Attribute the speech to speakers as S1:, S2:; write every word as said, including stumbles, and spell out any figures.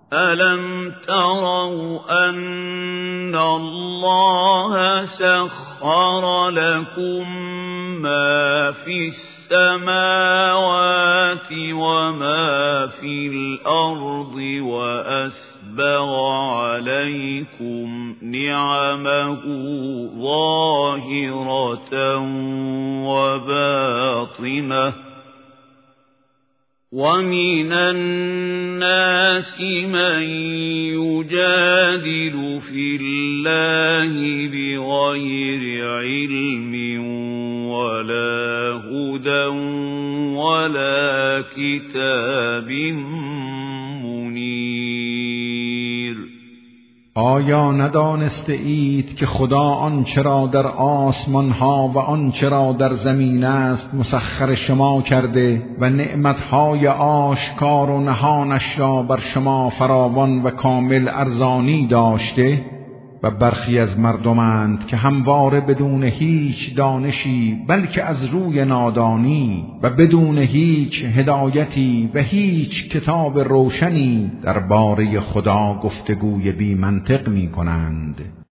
S1: أَلَمْ تَرَوْا أَنَّ اللَّهَ سَخَّرَ لَكُم مَّا فِي السَّمَاوَاتِ وَمَا فِي الْأَرْضِ وَأَسْبَغَ عَلَيْكُمْ نِعَمَهُ ظَاهِرَةً وَبَاطِنَةً وَمِنَ النَّاسِ مَن يُجَادِلُ فِي اللَّهِ بِغَيْرِ عِلْمٍ وَلَا هُدًى وَلَا كِتَابٍ مُنِيرٍ.
S2: آیا ندانسته اید که خدا آنچه را در آسمان ها و آنچه را در زمین است مسخر شما کرده و نعمتهای آشکار و نهانش را بر شما فراوان و کامل ارزانی داشته؟ و برخی از مردمند که همواره بدون هیچ دانشی بلکه از روی نادانی و بدون هیچ هدایتی و هیچ کتاب روشنی درباره خدا گفتگوی بی منطق می کنند.